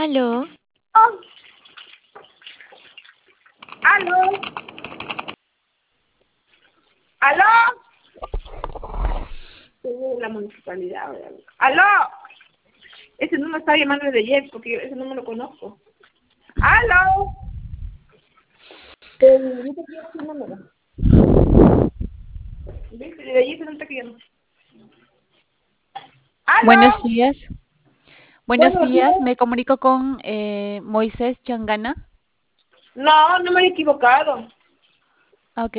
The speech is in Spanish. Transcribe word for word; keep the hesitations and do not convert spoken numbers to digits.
Aló, Oh, aló, aló. Uh, la municipalidad. ¿Verdad? Aló. Ese número estaba llamando desde ayer porque ese número lo conozco. Aló. Eh, yo te quiero ese número. ¿Viste? Desde ayer se no está queriendo. buenos Aló. días. Buenos Buenos días, días. me comunico con eh, Moisés Changana. No, no me he equivocado.